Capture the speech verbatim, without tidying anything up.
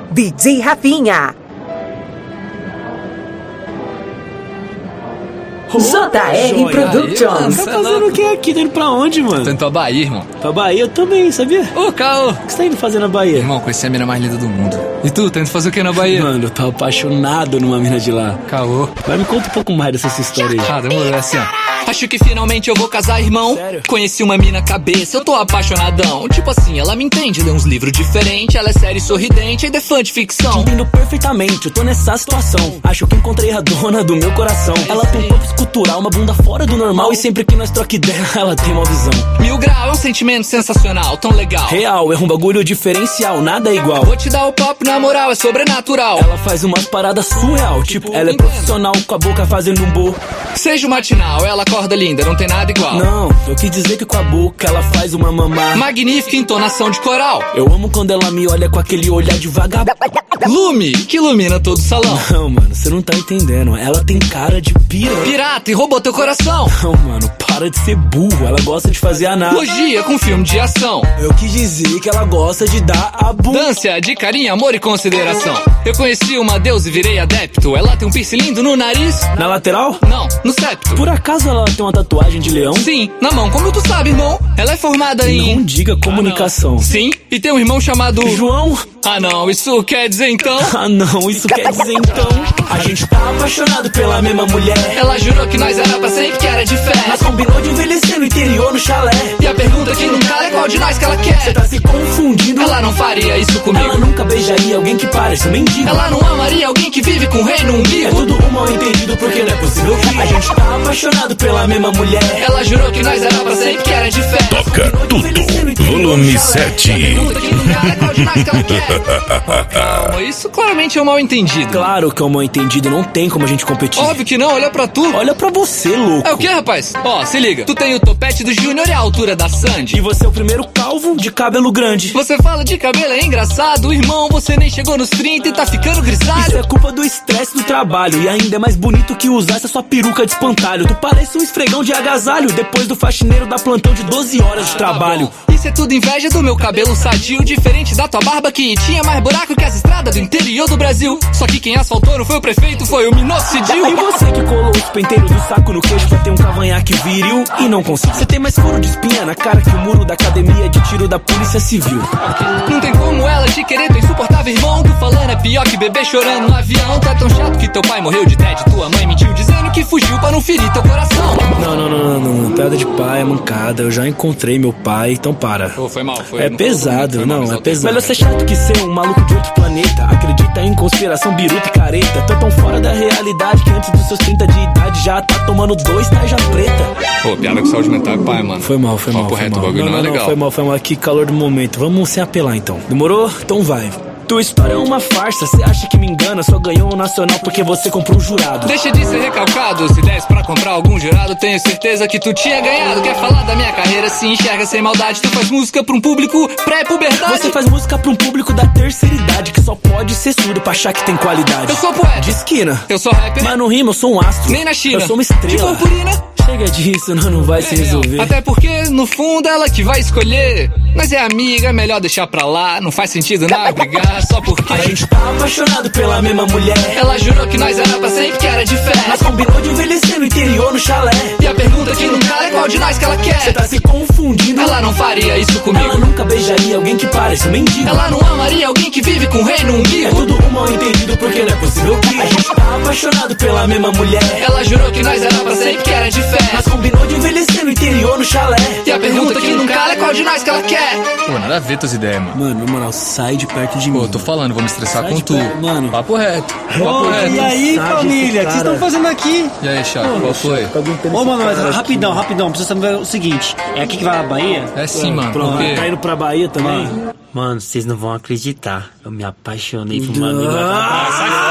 D J Rafinha. J R Productions. Tá fazendo o que aqui? Tá indo pra onde, mano? Tô indo pra Bahia, irmão. Pra Bahia? Eu também, sabia? Ô, Caô. O que você tá indo fazer na Bahia? Irmão, conheci a mina mais linda do mundo. E tu, tá indo fazer o que na Bahia? Mano, eu tô apaixonado numa mina de lá. Caô. Mas me conta um pouco mais dessa história aí. Ah, demorou, é assim, ó. Acho que finalmente eu vou casar, irmão. Sério? Conheci uma mina cabeça, eu tô apaixonadão. Tipo assim, ela me entende, lê uns livros diferentes. Ela é séria e sorridente, ainda é fã de ficção. Entendo perfeitamente, eu tô nessa situação. Acho que encontrei a dona do meu coração. Ela tem um corpo escultural, uma bunda fora do normal. E sempre que nós troca ideia, ela tem uma visão. Mil grau é um sentimento sensacional, tão legal. Real, é um bagulho diferencial, nada é igual. Vou te dar o papo na moral, é sobrenatural. Ela faz umas paradas surreal, tipo, ela é profissional, com a boca fazendo um bo. Seja o matinal, ela acorda linda, não tem nada igual. Não, eu quis dizer que com a boca ela faz uma mamá. Magnífica entonação de coral. Eu amo quando ela me olha com aquele olhar de vagabundo. Lume, que ilumina todo o salão. Não, mano, você não tá entendendo. Ela tem cara de pira. Pirata e roubou teu coração. Não, mano, para de ser burro. Ela gosta de fazer analogia com filme de ação. Eu quis dizer que ela gosta de dar a bunda. Dância de carinho, amor e consideração. Eu conheci uma deusa e virei adepto. Ela tem um piercing lindo no nariz. Na lateral? Não, no septo. Por acaso ela tem uma tatuagem de leão? Sim, na mão, como tu sabe, irmão. Ela é formada em... Não diga comunicação. Ah, sim, e tem um irmão chamado... João? Ah não, isso quer dizer então? Ah não, isso quer dizer então. A gente tá apaixonado pela mesma mulher. Ela jurou que nós era pra sempre, que era de fé. Nós combinou de envelhecer no interior, no chalé. E a pergunta que não cala é qual de nós que ela quer. Cê tá se confundindo. Ela não faria isso comigo. Ela nunca beijaria alguém que parece um mendigo. Ela não amaria alguém que vive com o rei no umbigo. É tudo um mal entendido porque não é possível que a gente tá apaixonado pela mesma mulher. Ela jurou que nós era pra sempre, que era de fé. Toca tudo, volume sete. E a pergunta que não cala é qual de nós que ela quer. Calma, isso claramente é um mal entendido. Claro que é um mal entendido, não tem como a gente competir. Óbvio que não, olha pra tu. Olha pra você, louco. É o que, rapaz? Ó, se liga. Tu tem o topete do Júnior e a altura da Sandy. E você é o primeiro calvo de cabelo grande. Você fala de cabelo, é engraçado. Irmão, você nem chegou nos trinta e tá ficando grisalho. Isso é culpa do estresse do trabalho. E ainda é mais bonito que usar essa sua peruca de espantalho. Tu parece um esfregão de agasalho depois do faxineiro da plantão de doze horas de trabalho. Tá, isso é tudo inveja do meu cabelo sadio, diferente da tua barba que tinha mais buraco que as estradas do interior do Brasil. Só que quem asfaltou não foi o prefeito, foi o minoxidil. E você que colou os penteiros do saco no queixo pra ter um cavanhaque viril e não conseguiu. Você tem mais furo de espinha na cara que o muro da academia de tiro da polícia civil. Não tem como ela te querer, tu é insuportável, irmão. Tu falando é pior que bebê chorando no avião. Tu é tão chato que teu pai morreu de tédio, tua mãe mentiu dizendo que fugiu pra não ferir teu coração. Não, não, não, não, não. Piada de pai é mancada. Eu já encontrei meu pai, então para. Pô, foi mal, foi. É pesado, foi não, mal, é pesado. Melhor ser chato que ser um maluco de outro planeta. Acredita em conspiração, biruta e careta. Tô tão fora da realidade que antes dos seus trinta de idade já tá tomando dois tarja preta. Pô, piada com saúde mental é pai, mano. Foi mal, foi mal. Papo foi reto, mal. o bagulho não, não, não é não, legal. Foi mal, foi mal. Aqui, calor do momento. Vamos sem apelar então. Demorou? Então vai. Tua história é uma farsa, cê acha que me engana. Só ganhou o nacional porque você comprou um jurado. Deixa de ser recalcado, se desse pra comprar algum jurado tenho certeza que tu tinha ganhado. Quer falar da minha carreira, se enxerga sem maldade. Tu faz música pra um público pré-puberdade. Você faz música pra um público da terceira idade que só pode ser surdo pra achar que tem qualidade. Eu sou poeta, de esquina, eu sou rapper, mas no rima eu sou um astro. Nem na China, eu sou uma estrela. de purpurina. Chega disso, não, não vai é, se resolver. Até porque, no fundo, ela que vai escolher. Mas é amiga, é melhor deixar pra lá. Não faz sentido nada brigar só porque a gente tá apaixonado pela mesma mulher. Ela jurou que nós era pra sempre, que era de fé. Nós combinou de envelhecer no interior, no chalé. E a pergunta que não cala é qual de nós que ela quer. Cê tá se confundindo. Ela não faria isso comigo. Ela nunca beijaria alguém que parece um mendigo. Ela não amaria alguém que vive com o rei no umbigo. É tudo um mal entendido porque não é possível que a gente tá apaixonado pela mesma mulher. Ela jurou que nós era pra sempre, que era de fé. Nós combinou de envelhecer no interior, no chalé. E a pergunta que não cala é qual de nós que ela quer. Pô, nada a ver tuas ideias, mano. Mano, na moral, sai de perto de mim. Pô, tô falando, vou me estressar sai com tu. Perto, mano. Papo reto. Papo Ô, reto. e aí, família? O que vocês estão fazendo aqui? E aí, chato, qual foi? Ô, mano, mas rapidão, rapidão. Precisa saber o seguinte. É aqui que vai a Bahia? É sim, mano. Pronto, Por quê? tá indo pra Bahia também? Mano, vocês não vão acreditar. Eu me apaixonei por uma mina.